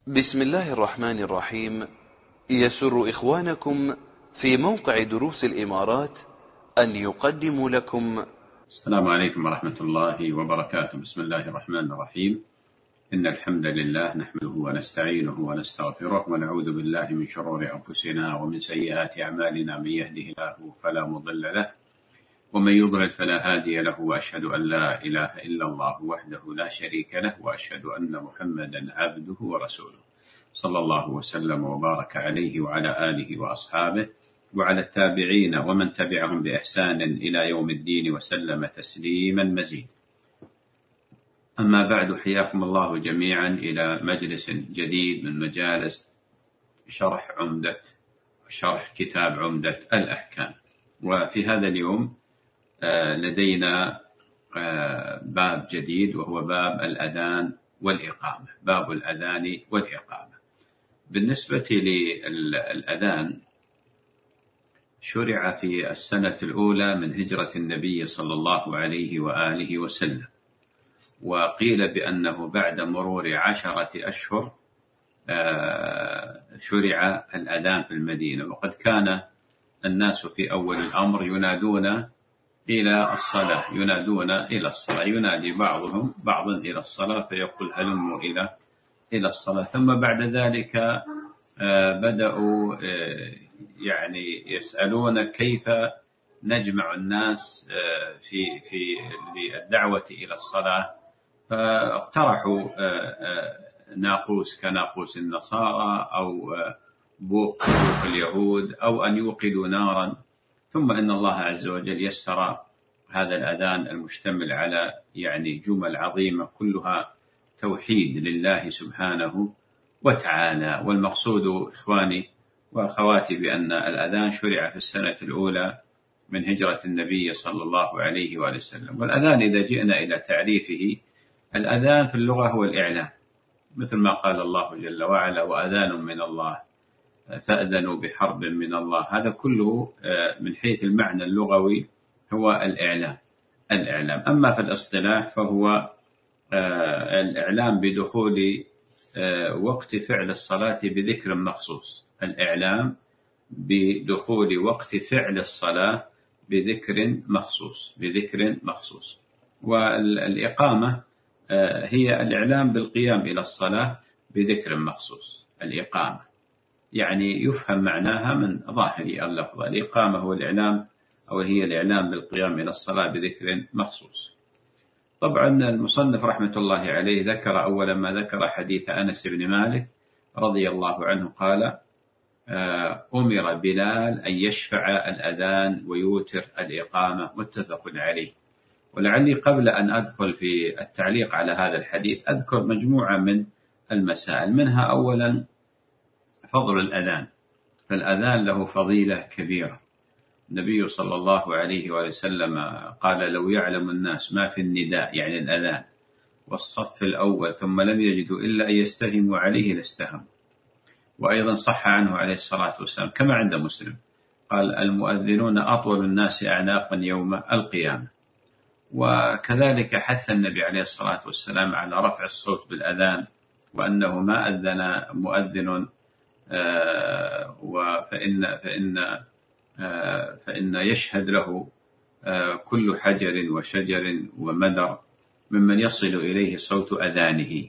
بسم الله الرحمن الرحيم. يسر إخوانكم في موقع دروس الإمارات أن يقدموا لكم السلام عليكم ورحمة الله وبركاته. بسم الله الرحمن الرحيم. إن الحمد لله نحمده ونستعينه ونستغفره ونعوذ بالله من شرور أنفسنا ومن سيئات أعمالنا. من يهده الله فلا مضل له ومن يضلل فلا هادي له، وأشهد أن لا إله إلا الله وحده لا شريك له، وأشهد أن محمدا عبده ورسوله، صلى الله وسلم وبارك عليه وعلى آله وأصحابه وعلى التابعين ومن تبعهم بإحسان إلى يوم الدين وسلم تسليما مزيدا. أما بعد، حياكم الله جميعا إلى مجلس جديد من مجالس شرح كتاب عمدة الأحكام. وفي هذا اليوم لدينا باب جديد، وهو باب الأذان والإقامة. باب الأذان والإقامة. بالنسبة للأذان، شرع في السنة الأولى من هجرة النبي صلى الله عليه وآله وسلم، وقيل بأنه بعد مرور 10 أشهر شرع الأذان في المدينة. وقد كان الناس في أول الأمر ينادون إلى الصلاة، ينادي بعضهم بعضا إلى الصلاة فيقول هلموا إلى الصلاة. ثم بعد ذلك بدأوا يسألون كيف نجمع الناس في الدعوة إلى الصلاة، فاقترحوا ناقوس كناقوس النصارى، أو بوق اليهود، أو أن يوقدوا نارا. ثم إن الله عز وجل يسر هذا الأذان المشتمل على جمل عظيمة كلها توحيد لله سبحانه وتعالى. والمقصود إخواني وأخواتي بأن الأذان شرع في السنة الأولى من هجرة النبي صلى الله عليه وآله وسلم. والأذان إذا جئنا إلى تعريفه، الأذان في اللغة هو الإعلام، مثل ما قال الله جل وعلا وأذان من الله فأذنوا بحرب من الله. هذا كله من حيث المعنى اللغوي هو الإعلام. أما في الاصطلاح فهو الإعلام بدخول وقت فعل الصلاة بذكر مخصوص. الإعلام بدخول وقت فعل الصلاة بذكر مخصوص. والإقامة هي الإعلام بالقيام إلى الصلاة بذكر مخصوص. الإقامة يفهم معناها من ظاهر اللفظ. الإقامة هو الإعلام، أو هي الإعلام بالقيام إلى الصلاة بذكر مخصوص. طبعا المصنف رحمة الله عليه ذكر أولا ما ذكر حديث أنس بن مالك رضي الله عنه قال: أمر بلال أن يشفع الأذان ويوتر الإقامة، متفق عليه. ولعلي قبل أن أدخل في التعليق على هذا الحديث أذكر مجموعة من المسائل. منها أولا فضل الأذان. فالأذان له فضيلة كبيرة. النبي صلى الله عليه وسلم قال: لو يعلم الناس ما في النداء، الأذان، والصف الأول، ثم لم يجدوا إلا أن يستهموا عليه لاستهموا. وأيضا صح عنه عليه الصلاة والسلام كما عند مسلم قال: المؤذنون أطول الناس أعناقا يوم القيامة. وكذلك حث النبي عليه الصلاة والسلام على رفع الصوت بالأذان، وأنه ما أذن مؤذن فإن يشهد له كل حجر وشجر ومدر ممن يصل إليه صوت أذانه.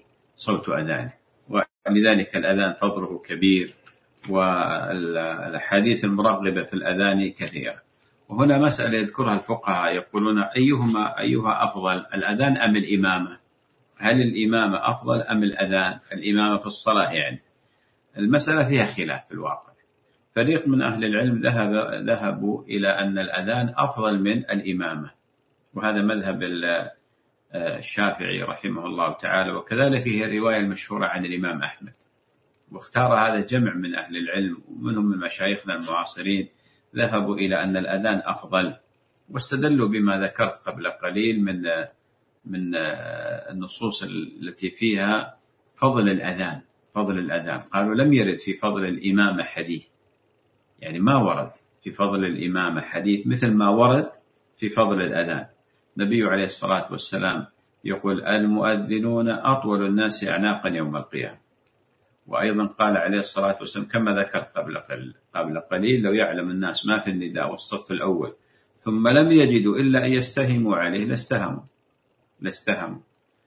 ولذلك الأذان فضله كبير، والأحاديث المرغبة في الأذان كثيرة. وهنا مسألة يذكرها الفقهاء، يقولون أيها أفضل، الأذان أم الإمامة؟ هل الإمامة أفضل أم الأذان؟ الإمامة في الصلاة المسألة فيها خلاف في الواقع. فريق من أهل العلم ذهبوا إلى أن الأذان أفضل من الإمامة، وهذا مذهب الشافعي رحمه الله تعالى، وكذلك هي الرواية المشهورة عن الإمام أحمد. واختار هذا جمع من أهل العلم، ومنهم من مشايخنا المعاصرين ذهبوا إلى أن الأذان أفضل، واستدلوا بما ذكرت قبل قليل من النصوص التي فيها فضل الأذان. قالوا لم يرد في فضل الإمامة حديث، ما ورد في فضل الإمامة حديث مثل ما ورد في فضل الأذان. النبي عليه الصلاة والسلام يقول: المؤذنون أطول الناس أعناقا يوم القيامة. وأيضا قال عليه الصلاة والسلام كما ذكر قبل قليل: لو يعلم الناس ما في النداء والصف الأول ثم لم يجدوا إلا أن يستهموا عليه لاستهموا.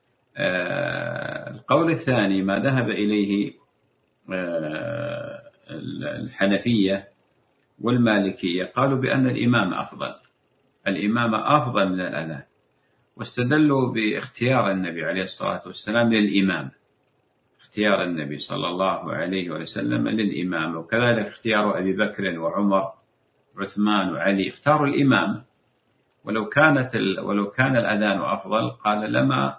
القول الثاني ما ذهب إليه الحنفية والمالكية، قالوا بأن الإمامة أفضل من الأذان، واستدلوا باختيار النبي عليه الصلاة والسلام للإمام، اختيار النبي صلى الله عليه وسلم للإمام، وكذلك اختيار أبي بكر وعمر وعثمان وعلي، اختاروا الإمام. ولو كان الأذان أفضل قال لما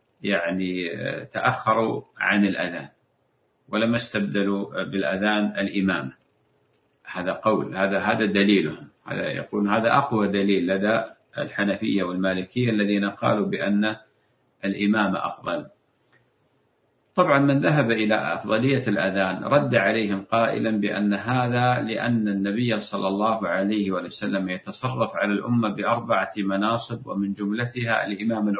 تأخروا عن الأذان ولما استبدلوا بالأذان الإمامة. هذا قول، هذا دليلهم، هذا يقول هذا أقوى دليل لدى الحنفية والمالكية الذين قالوا بأن الإمامة أفضل. طبعا من ذهب إلى أفضلية الأذان رد عليهم قائلا بأن هذا لأن النبي صلى الله عليه وسلم يتصرف على الأمة ب4 مناصب، ومن جملتها الإمامة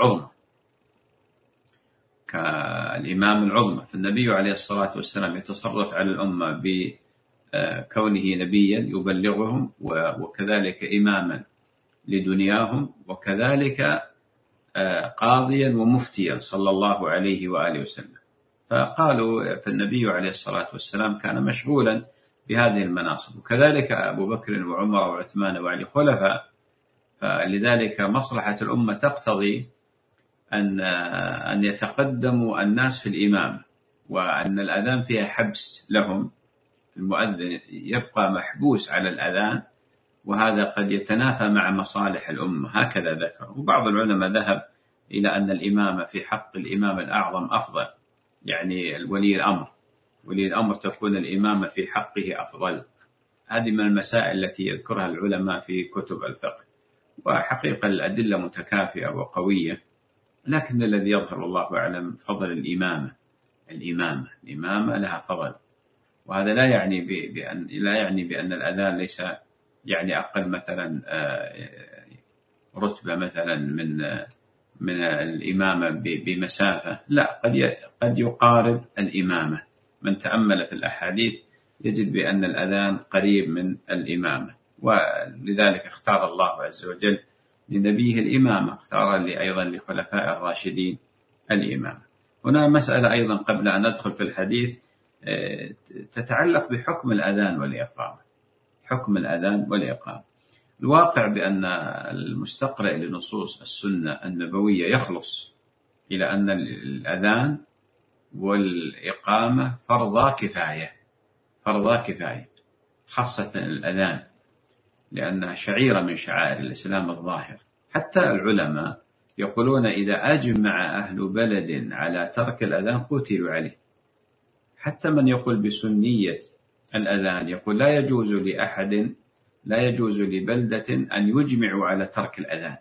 العظمى. فالنبي عليه الصلاة والسلام يتصرف على الأمة بكونه نبيا يبلغهم، وكذلك إماما لدنياهم، وكذلك قاضيا ومفتيا صلى الله عليه وآله وسلم. فقالوا فالنبي عليه الصلاة والسلام كان مشغولا بهذه المناصب، وكذلك أبو بكر وعمر وعثمان وعلي خلفاء. فلذلك مصلحة الأمة تقتضي أن يتقدموا الناس في الإمام، وأن الأذان فيها حبس لهم، المؤذن يبقى محبوس على الأذان، وهذا قد يتنافى مع مصالح الأمة، هكذا ذكر. وبعض العلماء ذهب إلى أن الإمامة في حق الإمام الأعظم أفضل، يعني ولي الأمر تكون الإمامة في حقه أفضل. هذه من المسائل التي يذكرها العلماء في كتب الفقه، وحقيقة الأدلة متكافئة وقوية، لكن الذي يظهر الله أعلم فضل الإمامة لها فضل. وهذا لا يعني بأن الأذان ليس أقل مثلا رتبة مثلا من الإمامة بمسافة، لا، قد يقارب الإمامة. من تأمل في الأحاديث يجد بأن الأذان قريب من الإمامة، ولذلك اختار الله عز وجل لنبيه الإمامة، اختار أيضا لخلفاء الراشدين الإمامة. هنا مسألة أيضا قبل أن ندخل في الحديث تتعلق بحكم الأذان والإقامة. الواقع بأن المستقرئ لنصوص السنة النبوية يخلص إلى أن الأذان والإقامة فرضا كفاية، خاصة الأذان لأنها شعيرة من شعائر الإسلام الظاهر. حتى العلماء يقولون إذا أجمع أهل بلد على ترك الأذان قتلوا عليه. حتى من يقول بسنية الأذان يقول لا يجوز لبلدة أن يجمعوا على ترك الأذان،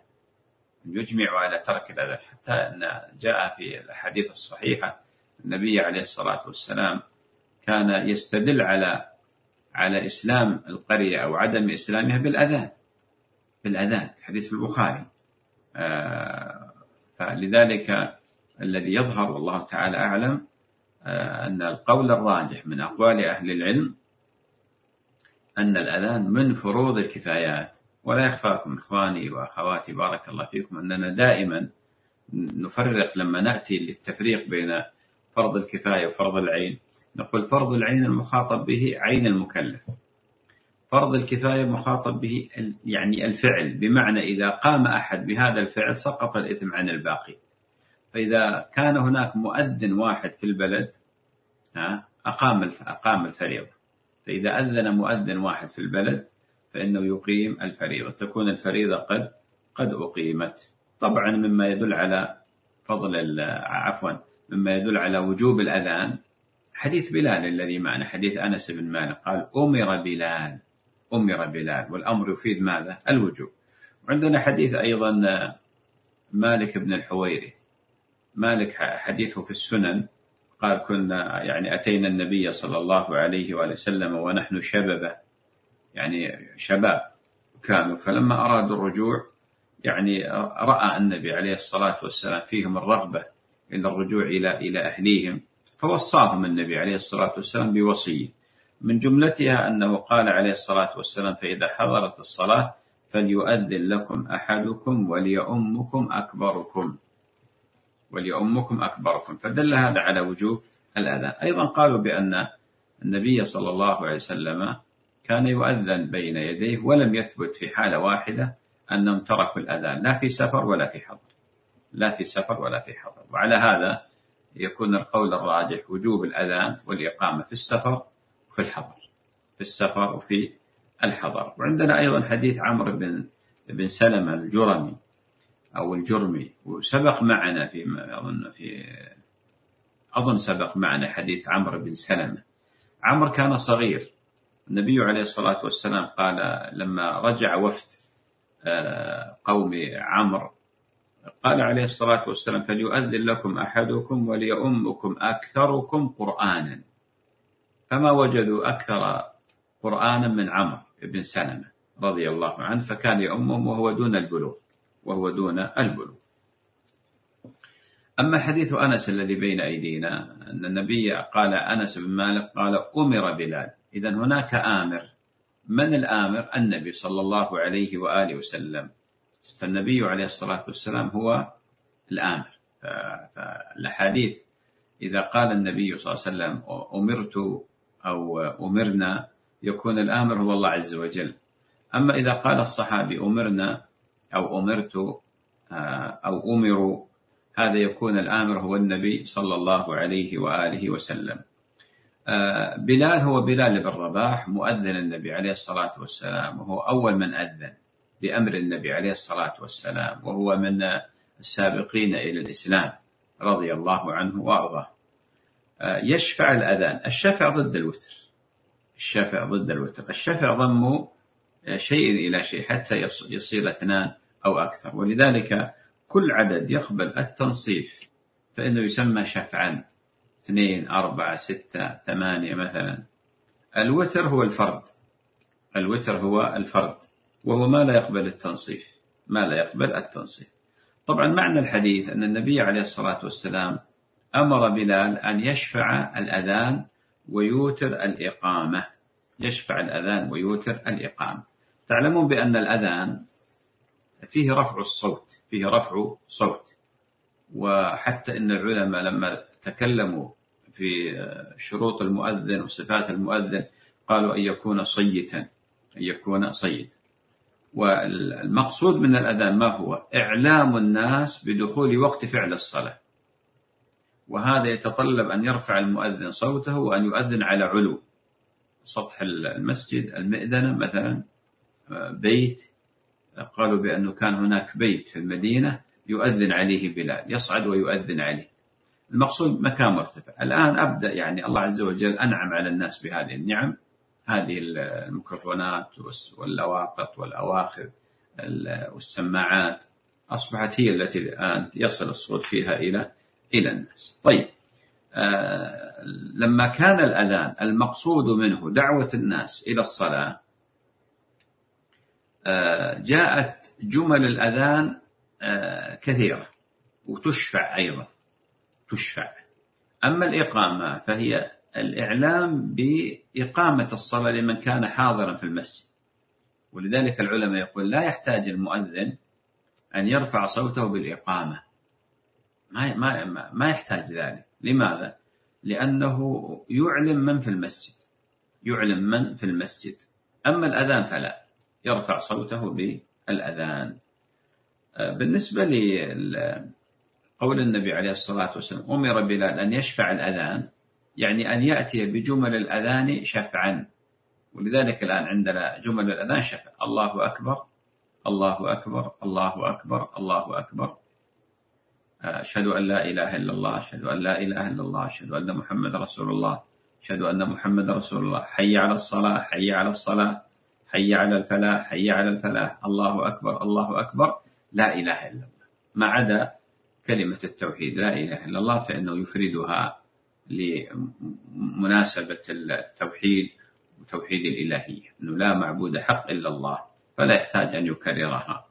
حتى أن جاء في الحديث الصحيحة النبي عليه الصلاة والسلام كان يستدل على إسلام القرية أو عدم إسلامها بالأذان، حديث في البخاري. فلذلك الذي يظهر والله تعالى أعلم أن القول الراجح من أقوال أهل العلم أن الأذان من فروض الكفايات. ولا يخفاكم إخواني وأخواتي بارك الله فيكم أننا دائما نفرق لما نأتي للتفريق بين فرض الكفاية وفرض العين. نقول فرض العين المخاطب به عين المكلف، فرض الكفاية مخاطب به يعني الفعل، بمعنى إذا قام أحد بهذا الفعل سقط الإثم عن الباقي. فإذا كان هناك مؤذن واحد في البلد أقام الفريضة، فإذا أذن مؤذن واحد في البلد فإنه يقيم الفريضة، تكون الفريضة قد أقيمت. طبعا مما يدل على وجوب الأذان حديث بلال الذي معنا، حديث أنس بن مالك قال أمر بلال، والأمر يفيد ماذا؟ الوجوب. وعندنا حديث أيضا مالك بن الحويرث، مالك حديثه في السنن قال كنا أتينا النبي صلى الله عليه وسلم ونحن شباب كانوا، فلما أرادوا الرجوع رأى النبي عليه الصلاة والسلام فيهم الرغبة إلى الرجوع إلى أهليهم، فوصاهم النبي عليه الصلاة والسلام بوصية، من جملتها أنه قال عليه الصلاة والسلام: فإذا حضرت الصلاة فليؤذن لكم أحدكم وليؤمكم أكبركم، فدل هذا على وجوب الأذان. أيضا قالوا بأن النبي صلى الله عليه وسلم كان يؤذن بين يديه، ولم يثبت في حالة واحدة أنهم تركوا الأذان، لا في سفر ولا في حضر. وعلى هذا يكون القول الراجح وجوب الأذان والإقامة في السفر وفي الحضر. وعندنا أيضا حديث عمرو بن سلمة الجرمي أو الجرمي، وسبق معنا أظن سبق معنا حديث عمرو بن سلمة. عمرو كان صغير، النبي عليه الصلاة والسلام قال لما رجع وفد قوم عمرو، قال عليه الصلاة والسلام: فليؤذن لكم أحدكم وليؤمكم أكثركم قرآنا، فما وجدوا أكثر قرآنا من عمرو بن سلمة رضي الله عنه، فكان يؤمهم وهو دون البلوغ. أما حديث أنس الذي بين أيدينا أن النبي قال، أنس بن مالك قال: أمر بلال. إذن هناك آمر. من الآمر؟ النبي صلى الله عليه وآله وسلم، فالنبي عليه الصلاة والسلام هو الآمر. فالحديث إذا قال النبي صلى الله عليه وسلم أمرت أو أمرنا، يكون الآمر هو الله عز وجل. أما إذا قال الصحابي أمرنا أو أمرت أو أمروا، هذا يكون الآمر هو النبي صلى الله عليه وآله وسلم. بلال هو بلال بن رباح، مؤذن النبي عليه الصلاة والسلام، وهو أول من أذن بأمر النبي عليه الصلاة والسلام، وهو من السابقين إلى الإسلام رضي الله عنه وأرضاه. يشفع الأذان. الشفع ضد الوتر. الشفع ضم شيء إلى شيء حتى يصير 2 أو أكثر، ولذلك كل عدد يقبل التنصيف فإنه يسمى شفعا، 2 4 6 8 مثلا. الوتر هو الفرد، وهو ما لا يقبل التنصيف. طبعا معنى الحديث أن النبي عليه الصلاة والسلام أمر بلال أن يشفع الأذان ويوتر الإقامة. تعلمون بأن الأذان فيه رفع صوت، وحتى إن العلماء لما تكلموا في شروط المؤذن وصفات المؤذن قالوا أن يكون صيتا. والمقصود من الأذان ما هو؟ إعلام الناس بدخول وقت فعل الصلاة، وهذا يتطلب أن يرفع المؤذن صوته وأن يؤذن على علو سطح المسجد، المئذنة مثلا، بيت. قالوا بأنه كان هناك بيت في المدينة يؤذن عليه بلال، يصعد ويؤذن عليه. المقصود مكان مرتفع. الآن أبدأ يعني الله عز وجل أنعم على الناس بهذه النعم، هذه الميكروفونات واللواقط والأواخر والسماعات أصبحت هي التي الآن يصل الصوت فيها إلى الناس. طيب، لما كان الأذان المقصود منه دعوة الناس إلى الصلاة، جاءت جمل الأذان كثيرة وتشفع أيضا. أما الإقامة فهي الإعلام بإقامة الصلاة لمن كان حاضرا في المسجد، ولذلك العلماء يقول لا يحتاج المؤذن أن يرفع صوته بالإقامة، ما يحتاج ذلك. لماذا؟ لأنه يعلم من في المسجد. أما الأذان فلا، يرفع صوته بالأذان. بالنسبة لقول النبي عليه الصلاة والسلام أمر بلال أن يشفع الأذان، يعني أن يأتي بجمل الأذان شفعا. ولذلك الآن عندنا جمل الأذان شفع: الله أكبر الله أكبر الله أكبر الله أكبر، أشهد أن لا إله إلا الله أشهد أن لا إله إلا الله أشهد أن محمد رسول الله أشهد أن محمد رسول الله، حي على الصلاة حي على الصلاة حي على الفلاح حي على الفلاح، الله أكبر الله أكبر، لا إله إلا الله. ما عدا كلمة التوحيد لا إله إلا الله فإنه يفردها لمناسبة التوحيد وتوحيد الإلهية، أنه لا معبود حق إلا الله، فلا يحتاج أن يكررها.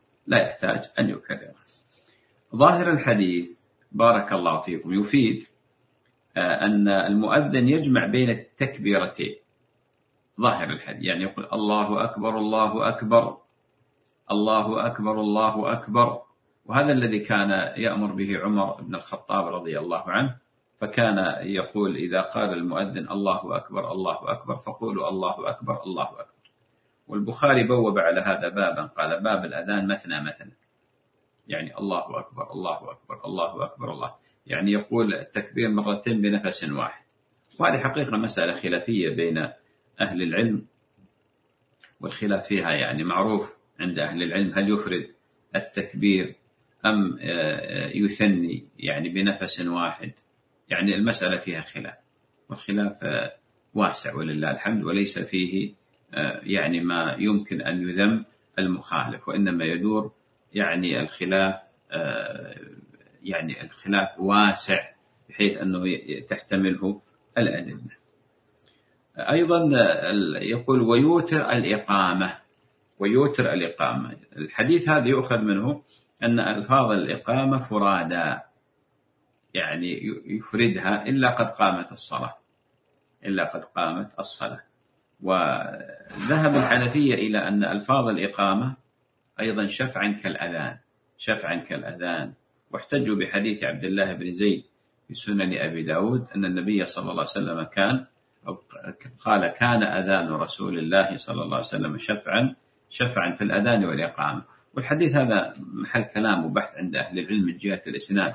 ظاهر الحديث بارك الله فيكم يفيد أن المؤذن يجمع بين التكبيرتين ظاهر الحديث، يعني يقول الله أكبر الله أكبر الله أكبر الله أكبر، وهذا الذي كان يأمر به عمر بن الخطاب رضي الله عنه، فكان يقول إذا قال المؤذن الله أكبر الله أكبر فقولوا الله أكبر الله أكبر. والبخاري بوب على هذا بابا، قال باب الأذان مثنى مثنى، يعني الله أكبر الله أكبر الله أكبر الله، يعني يقول التكبير مرتين بنفس واحد. وهذه حقيقة مسألة خلافية بين أهل العلم، والخلاف فيها يعني معروف عند أهل العلم، هل يفرد التكبير أم يثني يعني بنفس واحد، يعني المسألة فيها خلاف، والخلاف واسع ولله الحمد، وليس فيه يعني ما يمكن أن يذم المخالف، وإنما يدور يعني الخلاف يعني الخلاف واسع بحيث أنه تحتمله الأدلة. أيضا يقول ويوتر الإقامة، ويوتر الإقامة. الحديث هذا يؤخذ منه أن ألفاظ الإقامة فرادا، يعني يفردها إلا قد قامت الصلاة، إلا قد قامت الصلاة. وذهب الحنفية إلى أن ألفاظ الإقامة أيضا شفعا كالأذان، شفعا كالأذان، واحتجوا بحديث عبد الله بن زيد في سنن أبي داود أن النبي صلى الله عليه وسلم قال كان أذان رسول الله صلى الله عليه وسلم شفعا في الأذان والإقامة. والحديث هذا محل كلام وبحث عند أهل العلم من جهة الإسناد،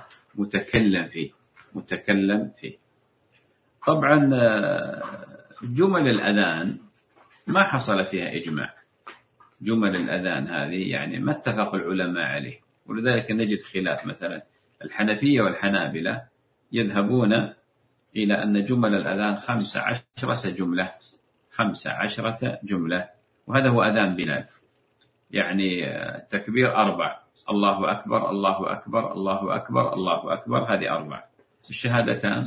متكلم فيه. طبعا جمل الأذان ما حصل فيها إجماع، جمل الأذان هذه يعني ما اتفق العلماء عليه، ولذلك نجد خلاف. مثلا الحنفية والحنابلة يذهبون إلى أن جمل الأذان 15 جملة، 15 جملة، وهذا هو أذان بلال، يعني تكبير 4، الله أكبر الله أكبر الله أكبر الله أكبر، هذه 4. الشهادتان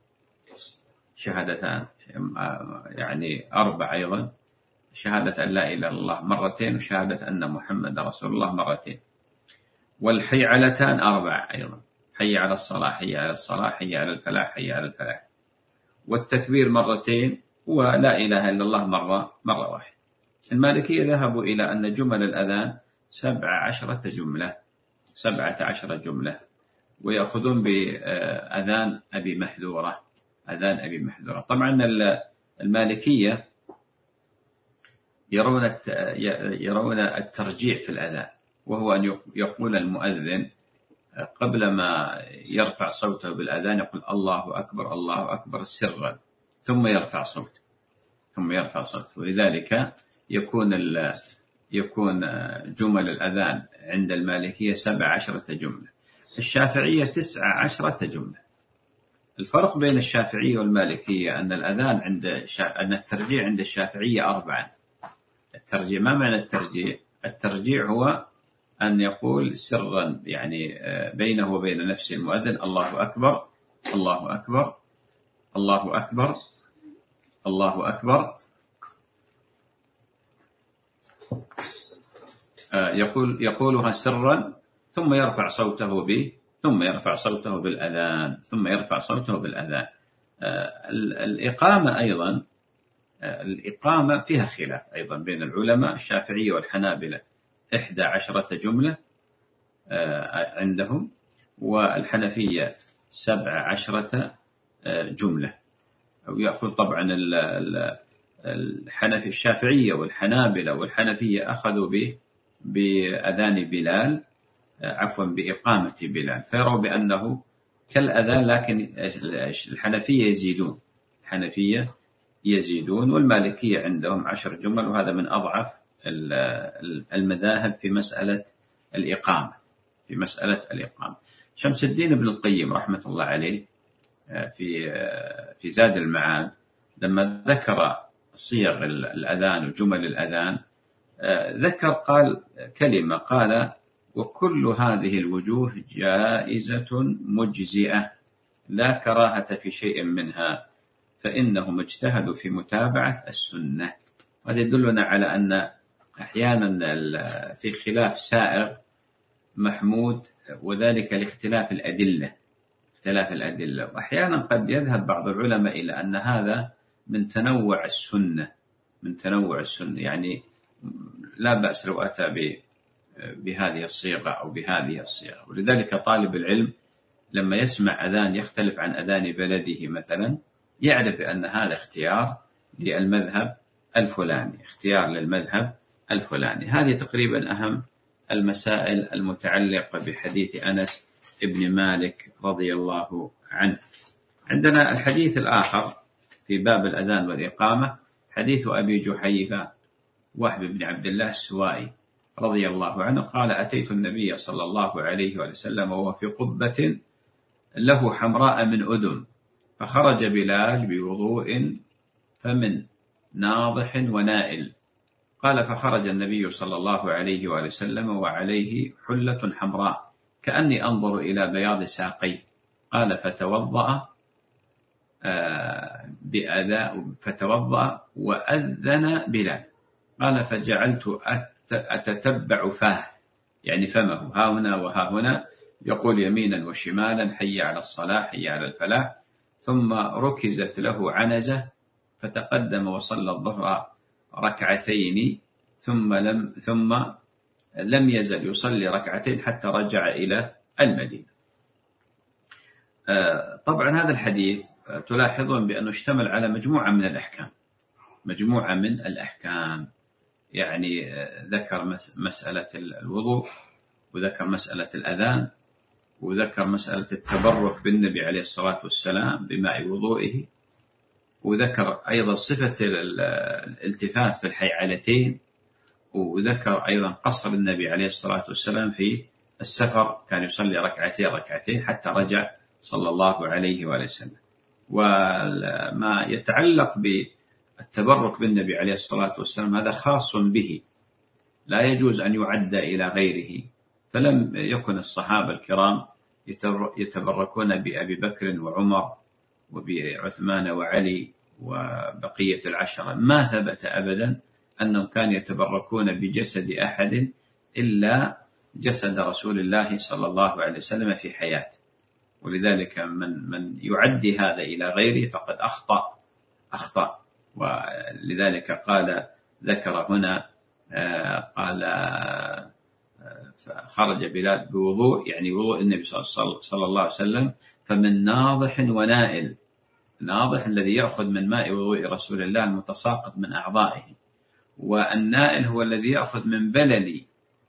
يعني 4 أيضا، شهادة أن لا إله إلا الله مرتين، وشهادة أن محمد رسول الله مرتين. والحيعلتان 4 أيضا، حي على الصلاة حي على الصلاة حي على الفلاح حي على الفلاح. والتكبير مرتين، ولا إله إلا الله مرة واحدة. المالكية ذهبوا إلى أن جمل الأذان 17 جملة، 17 جملة، ويأخذون بأذان أبي محذورة، أذان أبي محذورة. طبعا المالكية يرون الترجيع في الأذان، وهو أن يقول المؤذن قبل ما يرفع صوته بالأذان يقول الله أكبر الله أكبر سرا، ثم يرفع صوته، ولذلك يكون جمل الأذان عند المالكية 17 جملة. الشافعية 19 جملة. الفرق بين الشافعية والمالكية أن الأذان أن الترجيع عند الشافعية 4. الترجيع، ما معنى الترجيع؟ الترجيع هو أن يقول سرا، يعني بينه وبين نفسه المؤذن الله أكبر الله أكبر الله أكبر الله أكبر، يقولها سرا، ثم يرفع صوته بالأذان، الإقامة أيضا، الإقامة فيها خلاف أيضا بين العلماء. الشافعية والحنابلة 11 جملة عندهم، والحنفية 17 جملة. ويأخذ طبعا الشافعية والحنابلة والحنفية أخذوا بأذان بلال، بإقامة بلال، فيروا بأنه كالأذان، لكن الحنفية يزيدون، والمالكية عندهم 10 جمل، وهذا من أضعف المذاهب في مسألة الإقامة. شمس الدين ابن القيم رحمة الله عليه في زاد المعاد لما ذكر صيغ الأذان وجمل الأذان قال كلمة، قال وكل هذه الوجوه جائزة مجزئة لا كراهة في شيء منها، فإنهم اجتهدوا في متابعة السنة. وهذا يدلنا على أن أحيانا في خلاف سائغ محمود، وذلك لاختلاف الأدلة، اختلاف الأدلة. وأحيانا قد يذهب بعض العلماء إلى أن هذا من تنوع السنة، يعني لا بأس لو أتى بهذه الصيغة أو بهذه الصيغة. ولذلك طالب العلم لما يسمع أذان يختلف عن أذان بلده مثلا يعرف بأن هذا اختيار للمذهب الفلاني، اختيار للمذهب الفلاني. هذه تقريبا أهم المسائل المتعلقة بحديث أنس ابن مالك رضي الله عنه. عندنا الحديث الآخر في باب الأذان والإقامة، حديث أبي جحيفة وهب بن عبد الله السوائي رضي الله عنه قال: أتيت النبي صلى الله عليه وسلم وهو في قبة له حمراء من أذن، فخرج بلال بوضوء فمن ناضح ونائل. قال: فخرج النبي صلى الله عليه وسلم وعليه حلة حمراء كأني أنظر إلى بياض ساقيه. قال: فتوضأ وأذن بلال. قال: فجعلت أتتبع فاه، يعني فمه، ها هنا وها هنا، يقول يمينا وشمالا: حي على الصلاة، حي على الفلاح. ثم ركزت له عنزة فتقدم وصلى الظهر ركعتين، ثم لم يزل يصلي ركعتين حتى رجع إلى المدينة. طبعا هذا الحديث تلاحظون بأنه اشتمل على مجموعة من الأحكام، يعني ذكر مسألة الوضوء، وذكر مسألة الأذان، وذكر مسألة التبرك بالنبي عليه الصلاة والسلام بماء وضوئه، وذكر أيضا صفة الالتفات في الحيعلتين، وذكر أيضا قصر النبي عليه الصلاة والسلام في السفر، كان يصلي ركعتين حتى رجع صلى الله عليه وسلم. وما يتعلق بالتبرك بالنبي عليه الصلاة والسلام هذا خاص به، لا يجوز أن يعد إلى غيره. فلم يكن الصحابة الكرام يتبركون بأبي بكر وعمر وبعثمان وعلي وبقية العشرة. ما ثبت أبدا أنهم كانوا يتبركون بجسد أحد إلا جسد رسول الله صلى الله عليه وسلم في حياته. ولذلك من يعدي هذا إلى غيره فقد أخطأ. ولذلك ذكر هنا قال: خرج بلال بوضوء، يعني وضوء النبي صلى الله عليه وسلم، فمن ناضح ونائل. الناضح الذي يأخذ من ماء وضوء رسول الله المتساقط من أعضائه، والنائل هو الذي يأخذ من بلل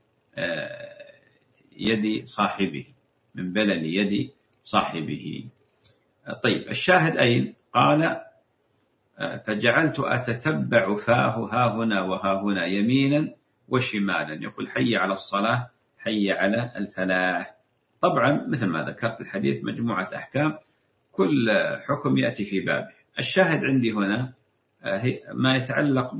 يد صاحبه. طيب، الشاهد أين؟ قال: فجعلت أتتبع فاه ها هنا وها هنا يمينا وشمالا، يقول: حي على الصلاة، حي على الفلاح. طبعا مثل ما ذكرت الحديث مجموعة أحكام، كل حكم يأتي في بابه. الشاهد عندي هنا ما يتعلق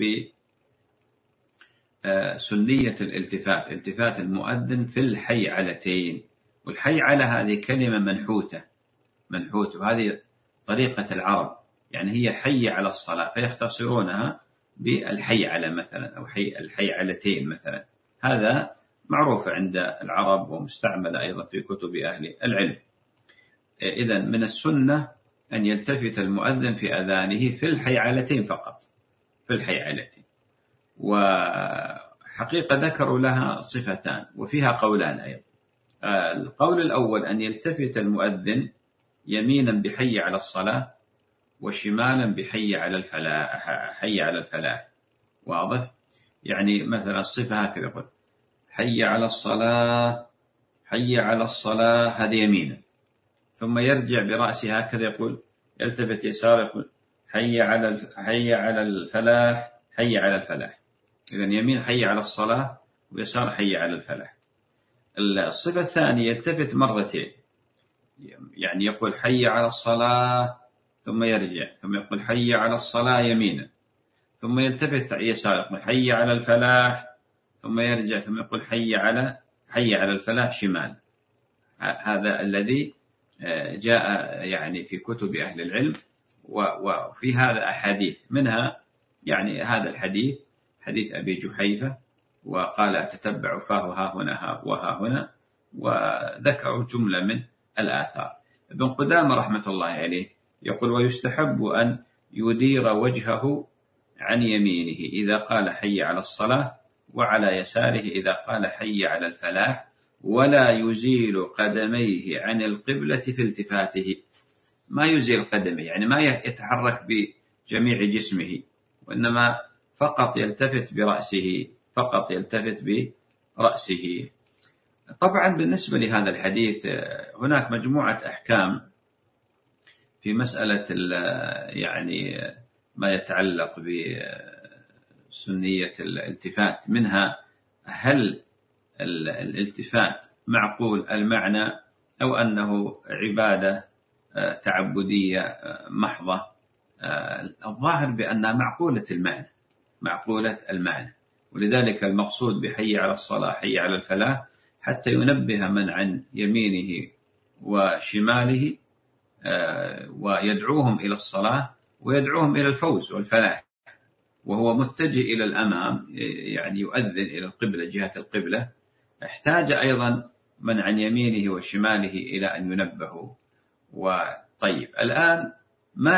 بسنية التفات المؤذن في الحيعلتين. والحيعلة هذه كلمة منحوتة، هذه طريقة العرب، يعني هي حي على الصلاة، فيختصرونها بالحيعلة مثلا، أو الحيعلتين مثلا. هذا معروف عند العرب ومستعمل أيضا في كتب أهل العلم. إذن من السنة أن يلتفت المؤذن في أذانه في الحيعلتين فقط، في الحيعلتين. وحقيقة ذكروا لها صفتان وفيها قولان أيضا. القول الأول أن يلتفت المؤذن يمينا بحي على الصلاة، وشمالا بحي على الفلاح. واضح؟ يعني مثلا الصفة هكذا يقول: حي على الصلاة، حي على الصلاة، هذه يمينا. ثم يرجع برأسه هكذا يقول، يلتفت يسار يقول: حي على الفلاح، حي على الفلاح. إذن يمين حي على الصلاة، ويسار حي على الفلاح. الصفة الثانية يلتفت مرتين، يعني يقول: حي على الصلاة، ثم يرجع، ثم يقول: حي على الصلاة يمينا، ثم يلتفت يسار يقول: حي على الفلاح، ثم يرجع، ثم يقول: حي على الفلاح شمال. هذا الذي جاء يعني في كتب أهل العلم. وفي هذا أحاديث، منها يعني هذا الحديث، حديث أبي جحيفة، وقال: أتتبع فاه ها هنا وها هنا، وذكروا جملة من الآثار. ابن قدامة رحمة الله عليه يقول: ويستحب أن يدير وجهه عن يمينه إذا قال حي على الصلاة، وعلى يساره إذا قال حي على الفلاح، ولا يزيل قدميه عن القبلة في التفاته. ما يزيل قدمه يعني ما يتحرك بجميع جسمه، وإنما فقط يلتفت برأسه، فقط يلتفت برأسه. طبعا بالنسبة لهذا الحديث هناك مجموعة أحكام في مسألة يعني ما يتعلق بسنية الالتفات، منها هل الالتفات معقول المعنى أو أنه عبادة تعبدية محضة. الظاهر بأنها معقولة المعنى، معقولة المعنى، ولذلك المقصود بحي على الصلاة حي على الفلاح حتى ينبه من عن يمينه وشماله ويدعوهم إلى الصلاة ويدعوهم إلى الفوز والفلاح، وهو متجه إلى الأمام يعني يؤذن إلى القبلة، جهة القبلة. احتاج أيضا من عن يمينه وشماله إلى أن ينبهوا. وطيب الآن ما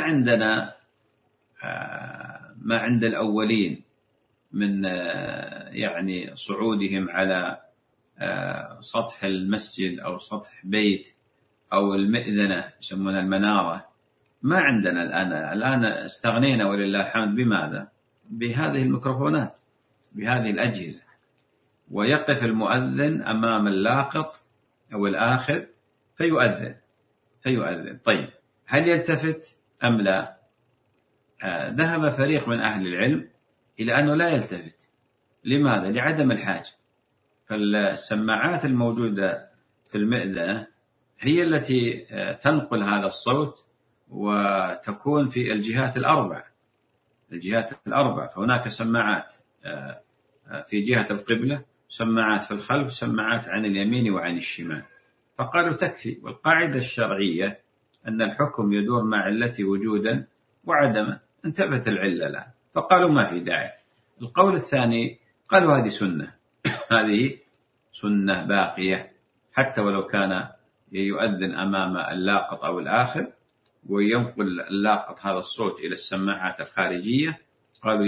عند الأولين من يعني صعودهم على سطح المسجد أو سطح بيت أو المئذنة يسمونها المنارة، ما عندنا الآن استغنينا ولله الحمد. بماذا؟ بهذه الميكروفونات، بهذه الأجهزة، ويقف المؤذن أمام اللاقط أو الآخر فيؤذن. طيب هل يلتفت أم لا؟ ذهب فريق من أهل العلم إلى أنه لا يلتفت. لماذا؟ لعدم الحاجة. فالسماعات الموجودة في المئذنة هي التي تنقل هذا الصوت وتكون في الجهات الأربع. فهناك سماعات في جهة القبلة، سماعات في الخلف، سماعات عن اليمين وعن الشمال. فقالوا تكفي. والقاعدة الشرعية أن الحكم يدور مع علته وجودا وعدما. انتفت العلة الآن فقالوا ما في داعي. القول الثاني قالوا هذه سنة، هذه سنة باقية حتى ولو كان يؤذن أمام اللاقط أو الآخر وينقل اللاقط هذا الصوت إلى السماعات الخارجية. قالوا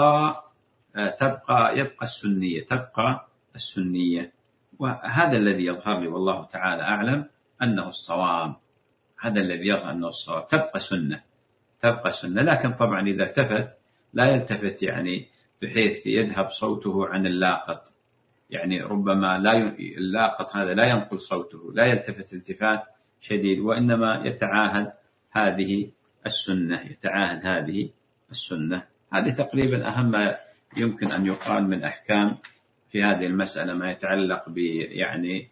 يبقى السنية. وهذا الذي يظهر لي والله تعالى أعلم أنه الصواب. هذا الذي يظهر أنه الصواب، تبقى سنة. لكن طبعا إذا التفت لا يلتفت يعني بحيث يذهب صوته عن اللاقط، يعني ربما اللاقط هذا لا ينقل صوته، لا يلتفت التفات شديد، وإنما يتعاهد هذه السنة. هذه تقريبا أهم ما يمكن أن يقال من أحكام في هذه المسألة، ما يتعلق يعني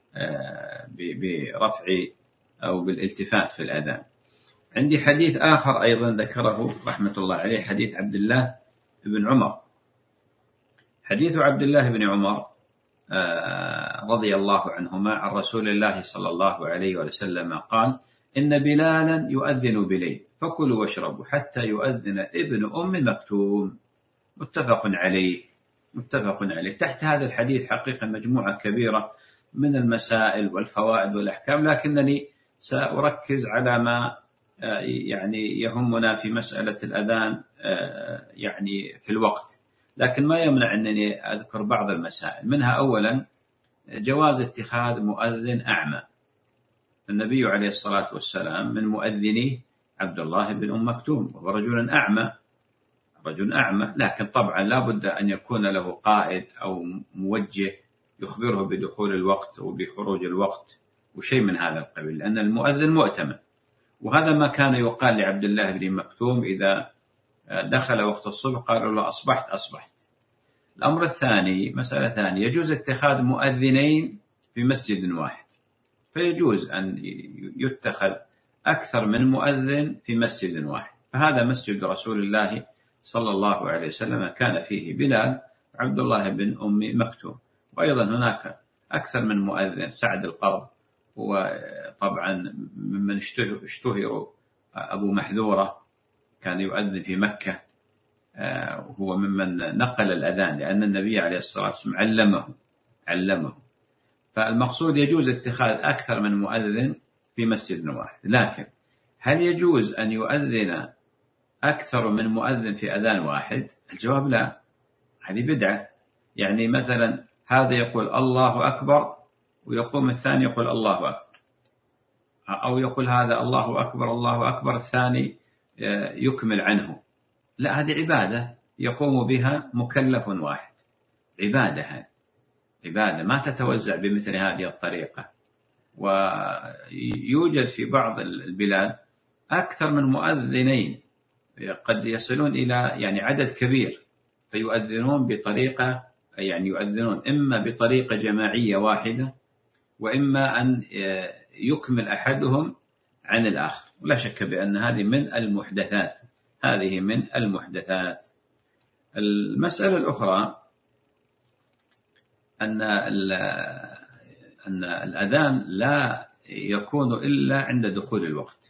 برفع أو بالالتفات في الأذان. عندي حديث آخر أيضا ذكره رحمة الله عليه، حديث عبد الله بن عمر. حديث عبد الله بن عمر رضي الله عنهما عن رسول الله صلى الله عليه وسلم قال: إن بلالا يؤذن بليل فكلوا واشربوا حتى يؤذن ابن أم مكتوم. متفق عليه. تحت هذا الحديث حقيقة مجموعة كبيرة من المسائل والفوائد والأحكام، لكنني سأركز على ما يعني يهمنا في مسألة الأذان يعني في الوقت، لكن ما يمنع أنني أذكر بعض المسائل. منها أولا جواز اتخاذ مؤذن أعمى. النبي عليه الصلاة والسلام من مؤذنيه عبد الله بن أم مكتوم، وهو رجل أعمى، لكن طبعا لا بد أن يكون له قائد أو موجه يخبره بدخول الوقت وبخروج الوقت وشيء من هذا القبيل، لأن المؤذن مؤتمن. وهذا ما كان يقال لعبد الله بن مكتوم إذا دخل وقت الصبح قالوا له أصبحت. الأمر الثاني، مسألة ثانية، يجوز اتخاذ مؤذنين في مسجد واحد، فيجوز أن يتخذ أكثر من مؤذن في مسجد واحد. فهذا مسجد رسول الله صلى الله عليه وسلم كان فيه بلال عبد الله بن أم مكتوم، وأيضا هناك أكثر من مؤذن، سعد القرض، وطبعا ممن اشتهروا أبو محذورة كان يؤذن في مكة، وهو ممن نقل الأذان لأن النبي عليه الصلاة والسلام علمه. فالمقصود يجوز اتخاذ أكثر من مؤذن في مسجد واحد. لكن هل يجوز أن يؤذن أكثر من مؤذن في أذان واحد؟ الجواب لا، هذه بدعة. يعني مثلا هذا يقول الله أكبر ويقوم الثاني يقول الله أكبر، أو يقول هذا الله أكبر الله أكبر الثاني يكمل عنه. لا، هذه عبادة يقوم بها مكلف واحد، عبادة، هذه عبادة ما تتوزع بمثل هذه الطريقة. ويوجد في بعض البلاد أكثر من مؤذنين، قد يصلون إلى يعني عدد كبير، فيؤذنون بطريقة، يعني يؤذنون إما بطريقة جماعية واحدة، وإما أن يكمل أحدهم عن الآخر. ولا شك بأن هذه من المحدثات، هذه من المحدثات. المسألة الأخرى أن الأذان لا يكون إلا عند دخول الوقت،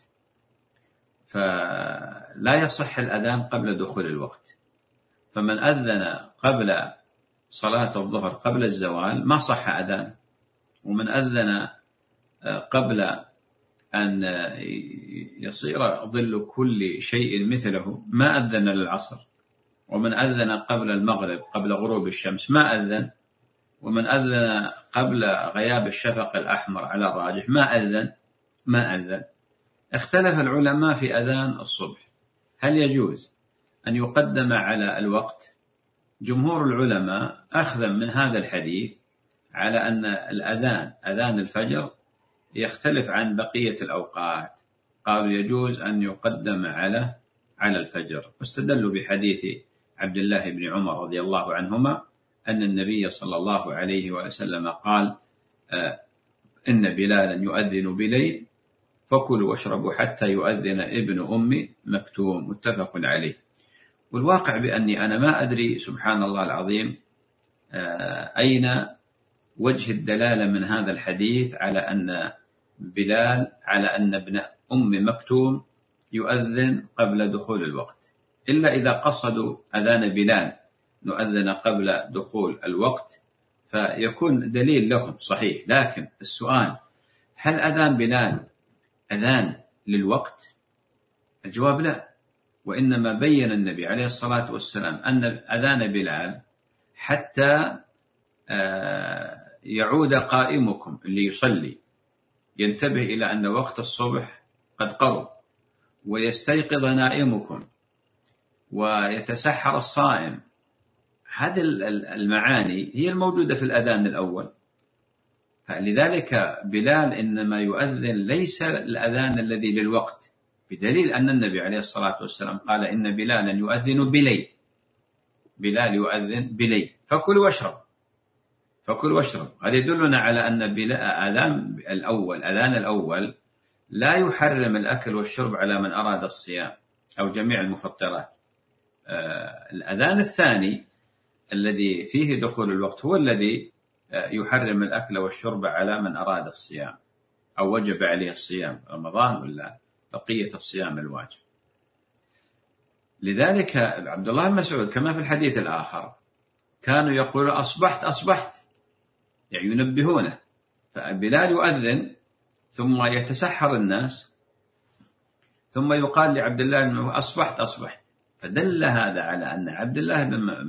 فلا يصح الأذان قبل دخول الوقت. فمن أذن قبل صلاة الظهر قبل الزوال ما صح أذان، ومن أذن قبل أن يصير ظل كل شيء مثله ما أذن للعصر، ومن أذن قبل المغرب قبل غروب الشمس ما أذن، ومن أذن قبل غياب الشفق الأحمر على الراجح ما أذن. اختلف العلماء في أذان الصبح، هل يجوز أن يقدم على الوقت؟ جمهور العلماء أخذا من هذا الحديث على أن الأذان أذان الفجر يختلف عن بقية الأوقات، قالوا يجوز أن يقدم على الفجر، واستدلوا بحديث عبد الله بن عمر رضي الله عنهما أن النبي صلى الله عليه وسلم قال إن بلالا يؤذن بليل فكلوا واشربوا حتى يؤذن ابن أم مكتوم، متفق عليه. والواقع بأني أنا ما أدري سبحان الله العظيم أين وجه الدلالة من هذا الحديث على أن بلال على أن ابن أم مكتوم يؤذن قبل دخول الوقت، إلا إذا قصدوا أذان بلال نؤذن قبل دخول الوقت فيكون دليل لهم صحيح. لكن السؤال هل أذان بلال أذان للوقت؟ الجواب لا، وإنما بين النبي عليه الصلاة والسلام أن أذان بلال حتى يعود قائمكم اللي يصلي ينتبه إلى أن وقت الصبح قد قرب، ويستيقظ نائمكم، ويتسحر الصائم. هذه المعاني هي الموجودة في الأذان الأول. فلذلك بلال إنما يؤذن ليس الأذان الذي للوقت، بدليل أن النبي عليه الصلاة والسلام قال إن بلالا يؤذن بليل، بلال يؤذن بليل فكلوا واشرب. هذا يدلنا على أن أذان الأول لا يحرم الأكل والشرب على من أراد الصيام أو جميع المفطرات. الأذان الثاني الذي فيه دخول الوقت هو الذي يحرم الأكل والشرب على من أراد الصيام أو وجب عليه الصيام، رمضان ولا بقية الصيام الواجب. لذلك عبد الله بن مسعود كما في الحديث الآخر كانوا يقولون أصبحت، يعني ينبهونه، فبلال يؤذن ثم يتسحر الناس ثم يقال لعبد الله أنه أصبحت. فدل هذا على أن عبد الله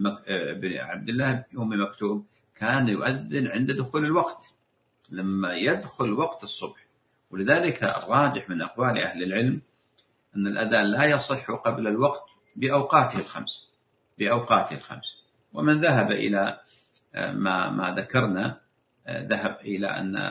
بن أم مكتوم كان يؤذن عند دخول الوقت لما يدخل وقت الصبح. ولذلك الراجح من أقوال أهل العلم أن الأذان لا يصح قبل الوقت بأوقاته الخمس. ومن ذهب إلى ما ذكرنا ذهب إلى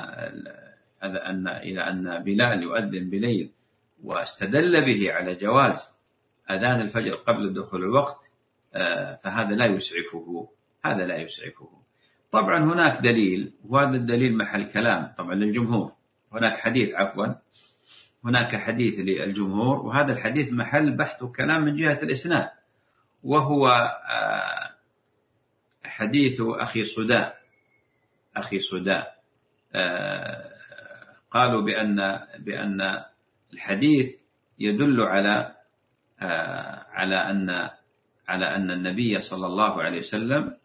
أن بلال يؤذن بليل واستدل به على جواز أذان الفجر قبل دخول الوقت، فهذا لا يسعفه. طبعا هناك دليل، وهذا الدليل محل كلام طبعا للجمهور، هناك حديث للجمهور، وهذا الحديث محل بحث وكلام من جهة الإسناد، وهو حديث أخي صداء. قالوا بأن الحديث يدل على أن النبي صلى الله عليه وسلم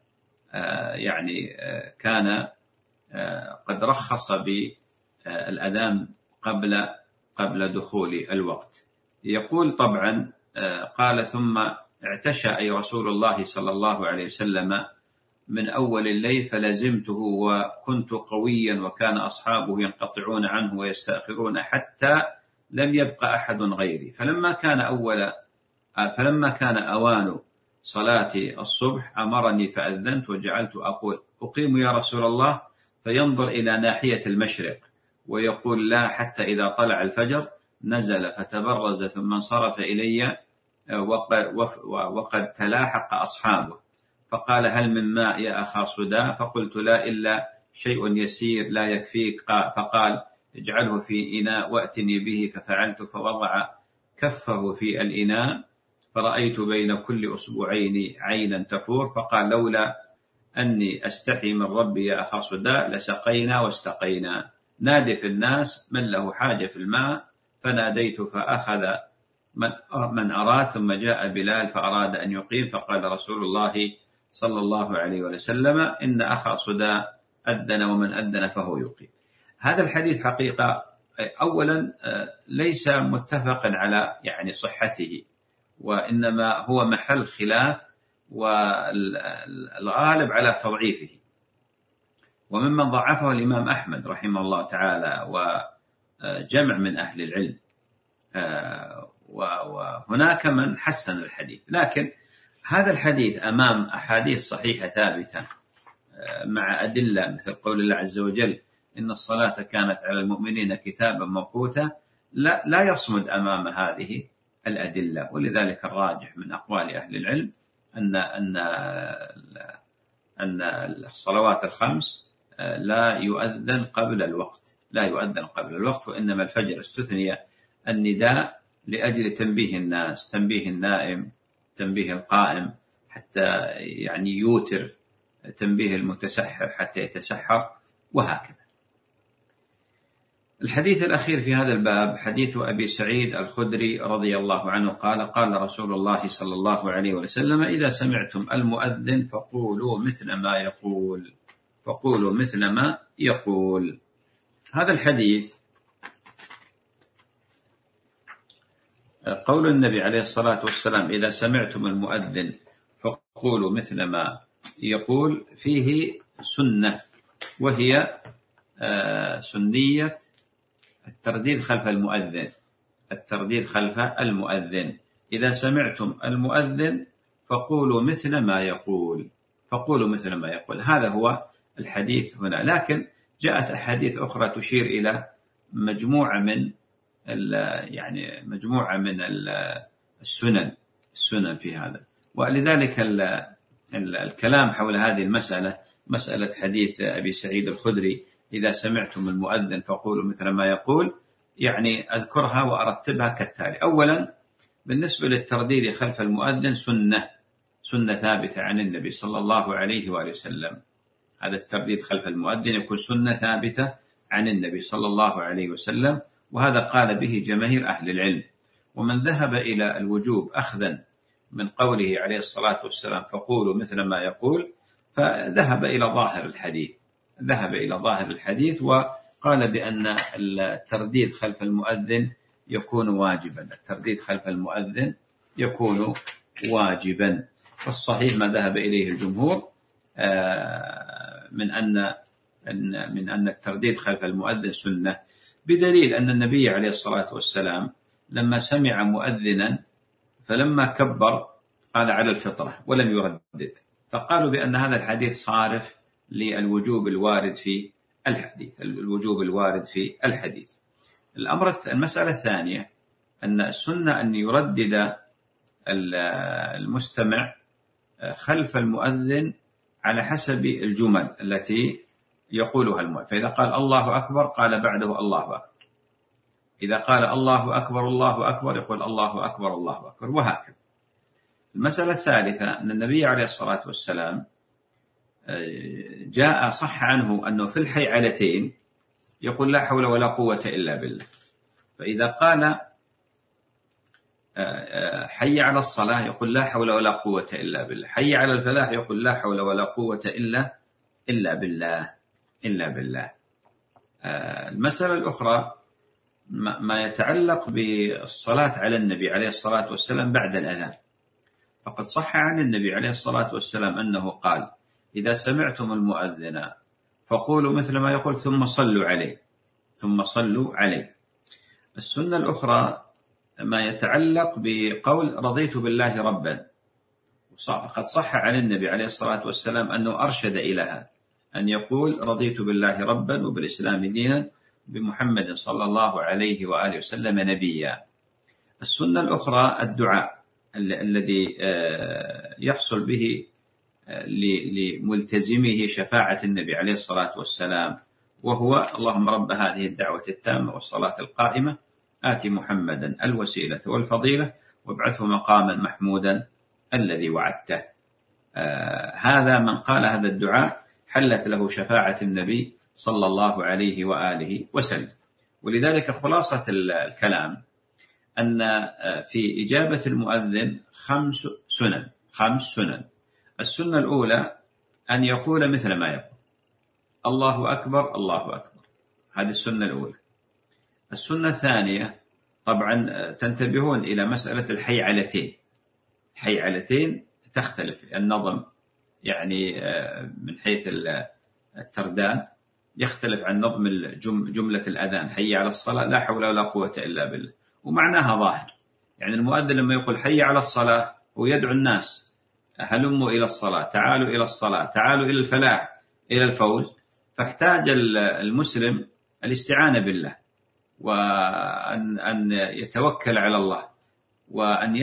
يعني كان قد رخص بالأذان قبل دخول الوقت. يقول طبعا قال ثم اعتشى أي رسول الله صلى الله عليه وسلم من أول الليل فلزمته وكنت قويا وكان أصحابه ينقطعون عنه ويستأخرون حتى لم يبق أحد غيري. فلما كان أوان صلاة الصبح أمرني فأذنت وجعلت أقول أقيم يا رسول الله، فينظر إلى ناحية المشرق ويقول لا حتى إذا طلع الفجر، نزل فتبرز ثم انصرف إلي وقد تلاحق أصحابه، فقال هل من ماء يا أخا صداع؟ فقلت لا إلا شيء يسير لا يكفيك. فقال اجعله في إناء وأتني به، ففعلت فوضع كفه في الإناء فرأيت بين كل أصبعين عينا تفور، فقال لولا أني أستحي من ربي يا أخا صداع لسقينا واستقينا. نادي في الناس من له حاجة في الماء، فناديت فأخذ من أراد، ثم جاء بلال فأراد أن يقيم، فقال رسول الله صلى الله عليه وسلم إن أخا صداع أذن ومن أذن فهو يقيم. هذا الحديث حقيقة أولا ليس متفقا على صحته، وإنما هو محل خلاف والغالب على تضعيفه، وممن ضعفه الإمام أحمد رحمه الله تعالى وجمع من أهل العلم، وهناك من حسن الحديث. لكن هذا الحديث أمام أحاديث صحيحة ثابتة مع أدلة مثل قول الله عز وجل إن الصلاة كانت على المؤمنين كتابا موقوتا، لا يصمد أمام هذه الأدلة. ولذلك الراجح من أقوال أهل العلم أن الصلوات الخمس لا يؤذن قبل الوقت، وإنما الفجر استثني النداء لأجل تنبيه الناس، تنبيه النائم، تنبيه القائم حتى يوتر، تنبيه المتسحر حتى يتسحر، وهكذا. الحديث الأخير في هذا الباب حديث أبي سعيد الخدري رضي الله عنه قال قال رسول الله صلى الله عليه وسلم إذا سمعتم المؤذن فقولوا مثل ما يقول. هذا الحديث قول النبي عليه الصلاة والسلام إذا سمعتم المؤذن فقولوا مثل ما يقول فيه سنة، وهي سنية الترديد خلف المؤذن. إذا سمعتم المؤذن فقولوا مثل ما يقول، هذا هو الحديث هنا. لكن جاءت أحاديث أخرى تشير إلى مجموعة من السنن في هذا، ولذلك الكلام حول هذه المسألة، مسألة حديث أبي سعيد الخدري إذا سمعتم المؤذن فقولوا مثل ما يقول، أذكرها وأرتبها كالتالي. أولا، بالنسبة للترديد خلف المؤذن سنة ثابتة عن النبي صلى الله عليه وآله وسلم. هذا الترديد خلف المؤذن يكون سنة ثابتة عن النبي صلى الله عليه وسلم، وهذا قال به جماهير أهل العلم. ومن ذهب إلى الوجوب أخذا من قوله عليه الصلاة والسلام فقولوا مثل ما يقول، فذهب إلى ظاهر الحديث وقال بأن الترديد خلف المؤذن يكون واجبا. والصحيح ما ذهب إليه الجمهور من أن الترديد خلف المؤذن سنة، بدليل أن النبي عليه الصلاة والسلام لما سمع مؤذنا فلما كبر قال على الفطرة ولم يردد، فقالوا بأن هذا الحديث صارف للوجوب الوارد في الحديث. المسألة الثانية أن السنة أن يردد المستمع خلف المؤذن على حسب الجمل التي يقولها المؤذن، فإذا قال الله أكبر قال بعده الله أكبر، إذا قال الله أكبر الله أكبر يقول الله أكبر الله أكبر، وهكذا. المسألة الثالثة أن النبي عليه الصلاة والسلام جاء صح عنه أنه في الحيعلتين يقول لا حول ولا قوة إلا بالله، فإذا قال حي على الصلاة يقول لا حول ولا قوة إلا بالله، حي على الفلاح يقول لا حول ولا قوة إلا بالله. المسألة الأخرى ما يتعلق بالصلاة على النبي عليه الصلاة والسلام بعد الأذان، فقد صح عن النبي عليه الصلاة والسلام أنه قال: إذا سمعتم المؤذن فقولوا مثل ما يقول ثم صلوا عليه، ثم صلوا عليه. السنة الأخرى ما يتعلق بقول رضيت بالله ربا، فقد صح عن النبي عليه الصلاة والسلام أنه أرشد إلى هذا، أن يقول رضيت بالله ربا وبالإسلام دينا بمحمد صلى الله عليه وآله وسلم نبيا. السنة الأخرى الدعاء الذي يحصل به لملتزمه شفاعة النبي عليه الصلاة والسلام، وهو: اللهم رب هذه الدعوة التامة والصلاة القائمة آت محمدا الوسيلة والفضيلة وابعثه مقاما محمودا الذي وعدته. هذا من قال هذا الدعاء حلت له شفاعة النبي صلى الله عليه وآله وسلم. ولذلك خلاصة الكلام أن في إجابة المؤذن 5 سنن. السنة الأولى أن يقول مثل ما يقول: الله أكبر الله أكبر، هذه السنة الأولى. السنة الثانية، طبعا تنتبهون إلى مسألة الحيعلتين. الحيعلتين تختلف النظم، يعني من حيث الترداد يختلف عن نظم جملة الأذان: حي على الصلاة لا حول ولا قوة إلا بالله، ومعناها ظاهر. يعني المؤذن لما يقول حي على الصلاة ويدعو الناس: هلموا إلى الصلاة، تعالوا إلى الصلاة، تعالوا إلى الفلاح، إلى الفوز. فاحتاج المسلم الاستعانة بالله، وأن يتوكل على الله، وأن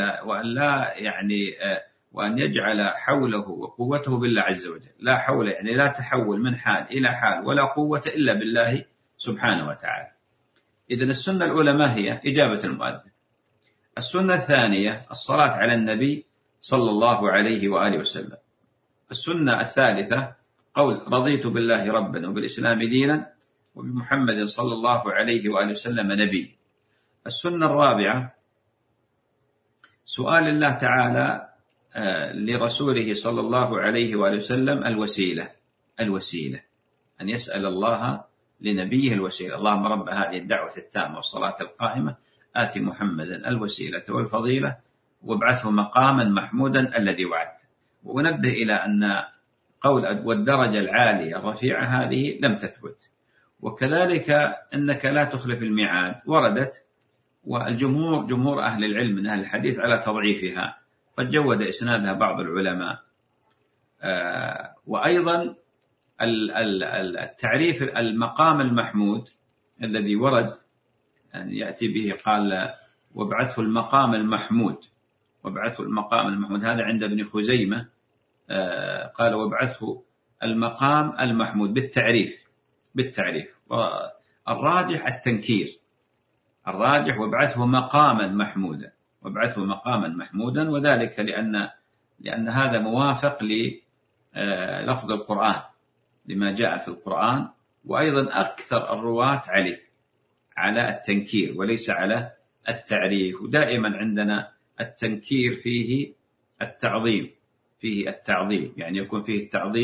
يجعل حوله وقوته بالله عز وجل. لا حول يعني لا تحول من حال إلى حال ولا قوة إلا بالله سبحانه وتعالى. إذن السنة الأولى ما هي؟ إجابة المؤذن. السنة الثانية الصلاة على النبي صلى الله عليه وآله وسلم. السنة الثالثة قول رضيت بالله ربا وبالإسلام دينا وبمحمد صلى الله عليه وآله وسلم نبي. السنة الرابعة سؤال الله تعالى لرسوله صلى الله عليه وآله وسلم الوسيلة، أن يسأل الله لنبيه الوسيلة: اللهم رب هذه الدعوة التامة والصلاة القائمة آت محمدا الوسيلة والفضيلة وابعثه مقاما محمودا الذي وعدته. ونبه إلى أن قول والدرجة العالية الرفيعة هذه لم تثبت، وكذلك أنك لا تخلف الميعاد وردت، والجمهور جمهور أهل العلم من أهل الحديث على تضعيفها، قد جود إسنادها بعض العلماء. وأيضا التعريف المقام المحمود الذي ورد أن يأتي به، قال وابعثه المقام المحمود، وابعثه المقام المحمود، هذا عند ابن خزيمة قال وابعثه المقام المحمود بالتعريف. والراجح التنكير، الراجح وابعثه مقاما محمودا، وذلك لأن هذا موافق للفظ القرآن، لما جاء في القرآن، وأيضا أكثر الرواة على التنكير وليس على التعريف. ودائما عندنا التنكير فيه التعظيم، يعني يكون فيه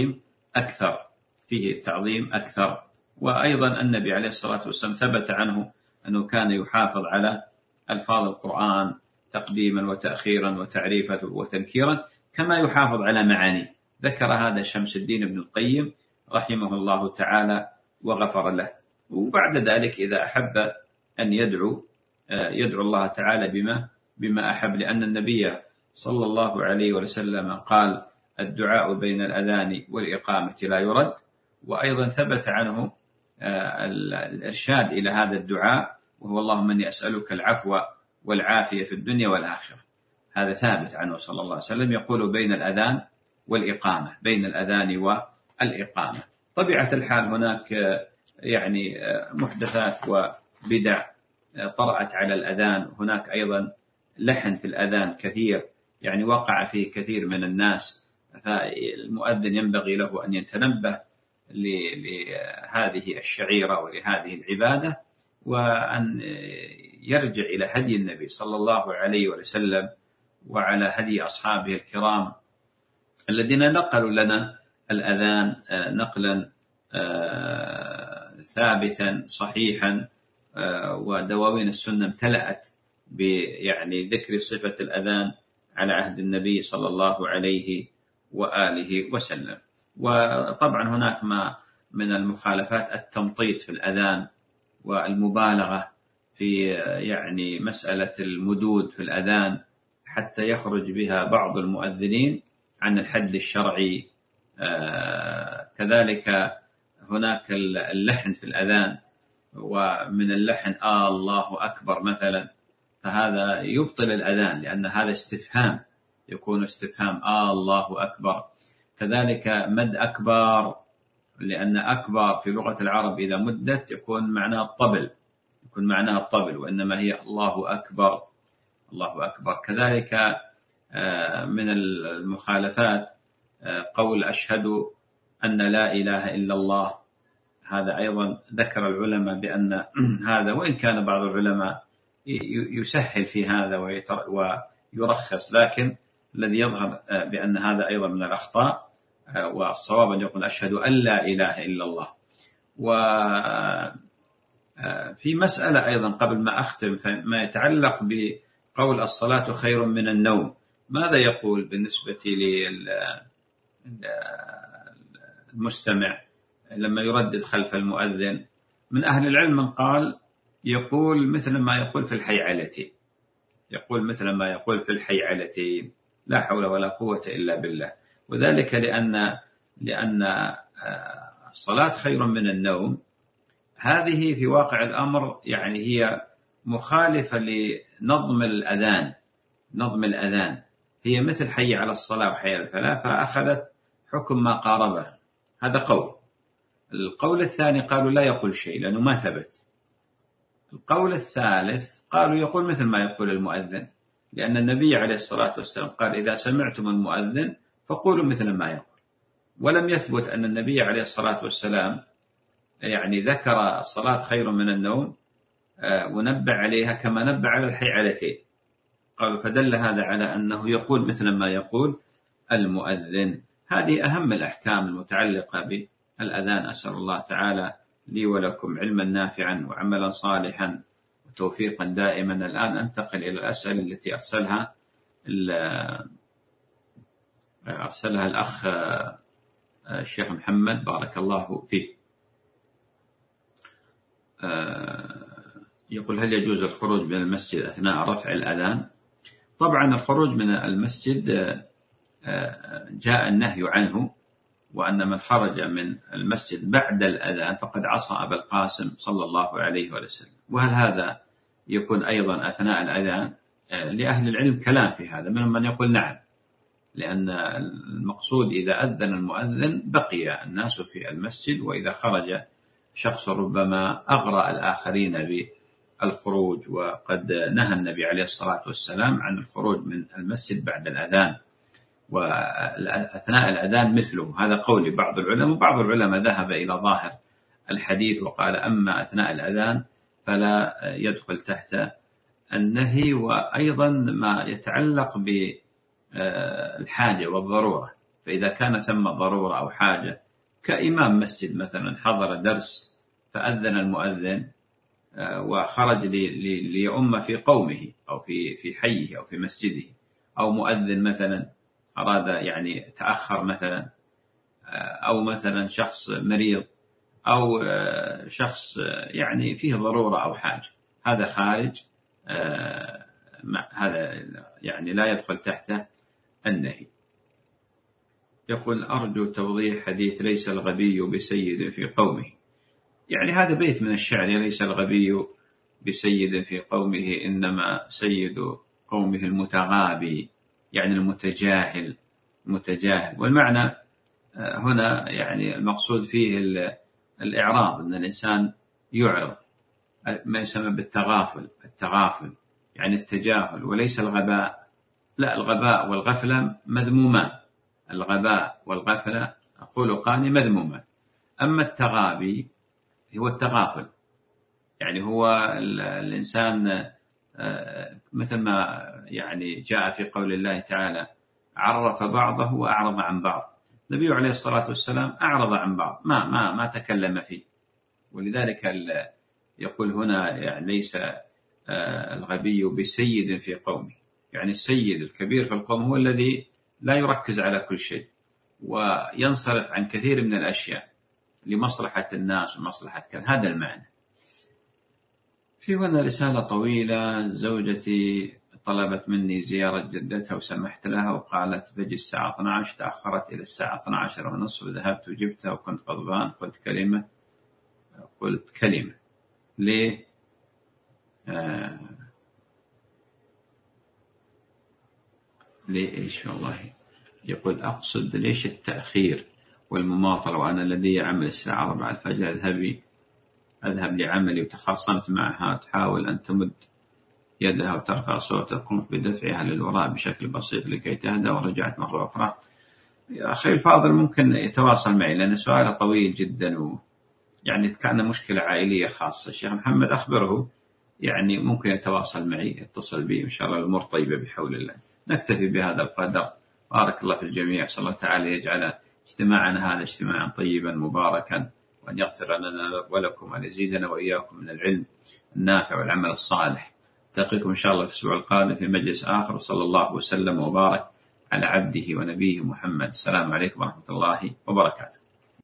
التعظيم أكثر. وأيضا النبي عليه الصلاة والسلام ثبت عنه أنه كان يحافظ على ألفاظ القرآن تقديما وتأخيرا وتعريفا وتنكيرا، كما يحافظ على معانيه. ذكر هذا شمس الدين ابن القيم رحمه الله تعالى وغفر له. وبعد ذلك إذا أحب أن يدعو الله تعالى بما أحب، لأن النبي صلى الله عليه وسلم قال الدعاء بين الأذان والإقامة لا يرد. وأيضا ثبت عنه الإرشاد إلى هذا الدعاء، وهو اللهم إني أسألك العفو والعافية في الدنيا والآخرة. هذا ثابت عنه صلى الله عليه وسلم، يقول بين الأذان والإقامة، بين الأذان والإقامة. طبيعة الحال هناك يعني محدثات وبدع طرأت على الأذان. هناك أيضا لحن في الأذان كثير، يعني وقع فيه كثير من الناس، فالمؤذن ينبغي له أن يتنبه لهذه الشعيرة ولهذه العبادة، وأن يرجع إلى هدي النبي صلى الله عليه وسلم وعلى هدي أصحابه الكرام الذين نقلوا لنا الأذان نقلا ثابتا صحيحا ودواوين السنة امتلأت يعني ذكر صفة الأذان على عهد النبي صلى الله عليه وآله وسلم. وطبعا هناك ما من المخالفات التمطيط في الأذان والمبالغة في يعني مسألة المدود في الأذان حتى يخرج بها بعض المؤذنين عن الحد الشرعي. كذلك هناك اللحن في الأذان، ومن اللحن الله أكبر مثلا، فهذا يبطل الأذان لأن هذا استفهام، يكون استفهام الله أكبر. كذلك مد أكبر، لأن أكبر في لغة العرب إذا مدت يكون معناه الطبل، وإنما هي الله أكبر الله أكبر. كذلك من المخالفات قول أشهد أن لا إله إلا الله، هذا أيضا ذكر العلماء بأن هذا، وإن كان بعض العلماء يسهل في هذا ويرخص، لكن الذي يظهر بأن هذا أيضا من الأخطاء، والصواب أن يقول أشهد أن لا إله إلا الله. وفي مسألة أيضا قبل ما أختم، فيما يتعلق بقول الصلاة خير من النوم، ماذا يقول بالنسبة للمستمع لما يردد خلف المؤذن؟ من أهل العلم من قال يقول مثل ما يقول في الحيعلتين، لا حول ولا قوة إلا بالله. وذلك لأن الصلاة خير من النوم هذه في واقع الأمر يعني هي مخالفة لنظم الأذان، هي مثل حي على الصلاة وحي على الفلاح، فأخذت حكم ما قاربه. هذا قول. القول الثاني قالوا لا يقول شيء لأنه ما ثبت. القول الثالث قالوا يقول مثل ما يقول المؤذن، لأن النبي عليه الصلاة والسلام قال إذا سمعتم المؤذن فقولوا مثل ما يقول. ولم يثبت أن النبي عليه الصلاة والسلام يعني ذكر الصلاة خير من النوم ونبع عليها كما نبع على الحيعلتين. قالوا فدل هذا على أنه يقول مثل ما يقول المؤذن. هذه أهم الأحكام المتعلقة بالأذان. أسأل الله تعالى لي ولكم علما نافعا وعملا صالحا وتوفيقا دائما. الآن أنتقل إلى الأسئلة التي أرسلها الأخ الشيخ محمد بارك الله فيه. يقول هل يجوز الخروج من المسجد أثناء رفع الأذان؟ طبعا الخروج من المسجد جاء النهي عنه، وأن من خرج من المسجد بعد الأذان فقد عصى أبا القاسم صلى الله عليه وسلم. وهل هذا يكون أيضا أثناء الأذان؟ لأهل العلم كلام في هذا، منهم من يقول نعم، لأن المقصود إذا أذن المؤذن بقي الناس في المسجد، وإذا خرج شخص ربما أغرى الآخرين بالخروج، وقد نهى النبي عليه الصلاة والسلام عن الخروج من المسجد بعد الأذان، وأثناء الأذان مثله. هذا قول بعض العلماء، وبعض العلماء ذهب إلى ظاهر الحديث وقال أما أثناء الأذان فلا يدخل تحت النهي. وأيضا ما يتعلق بالحاجة والضرورة، فإذا كان ثم ضرورة أو حاجة كإمام مسجد مثلا حضر درس فأذن المؤذن وخرج ليؤم في قومه أو في حيه أو في مسجده، أو مؤذن مثلا أراد يعني تأخر مثلا، أو مثلا شخص مريض، أو شخص يعني فيه ضرورة أو حاجة، هذا خارج، هذا يعني لا يدخل تحت النهي. يقول أرجو توضيح حديث ليس الغبي بسيد في قومه. يعني هذا بيت من الشعر، ليس الغبي بسيد في قومه إنما سيد قومه المتغابي، يعني المتجاهل. والمعنى هنا يعني المقصود فيه الإعراض، أن الإنسان يعرض، ما يسمى بالتغافل، يعني التجاهل، وليس الغباء. لا، الغباء والغفلة مذمومان، الغباء والغفلة خلقان مذمومان. أما التغابي هو التغافل، يعني هو الإنسان مثل ما يعني جاء في قول الله تعالى عرف بعضه وأعرض عن بعض. النبي عليه الصلاة والسلام أعرض عن بعض، ما تكلم فيه. ولذلك يقول هنا يعني ليس الغبي بسيد في قومه، يعني السيد الكبير في القوم هو الذي لا يركز على كل شيء وينصرف عن كثير من الأشياء لمصلحة الناس ومصلحة كذا، هذا المعنى. في هنا رسالة طويلة: زوجتي طلبت مني زيارة جدتها وسمحت لها وقالت بجي الساعة 12، تأخرت إلى الساعة 12:30 وذهبت وجبتها وكنت غضبان، قلت كلمة ليه؟ ليه إيش والله؟ يقول أقصد ليش التأخير والمماطلة وأنا لدي عمل الساعة 4 الفجر، أذهب لعملي وتخاصمت معها، تحاول أن تمد يدها وترفع صوتها، قمت بدفعها للوراء بشكل بسيط لكي تهدأ ورجعت مرة أخرى. يا أخي الفاضل ممكن يتواصل معي لأن سؤاله طويل جدا يعني كأنه مشكلة عائلية خاصة. الشيخ محمد أخبره يعني ممكن يتواصل معي، يتصل بي إن شاء الله الأمور طيبة بحول الله. نكتفي بهذا القدر. بارك الله في الجميع. صلى الله تعالى يجعل اجتماعنا هذا اجتماعا طيبا مباركا، وأن يغفر لنا ولكم وأن يزيدنا وإياكم من العلم النافع والعمل الصالح. ألتقيكم إن شاء الله في الأسبوع القادم في مجلس آخر، وصلى الله وسلم وبارك على عبده ونبيه محمد. السلام عليكم ورحمة الله وبركاته.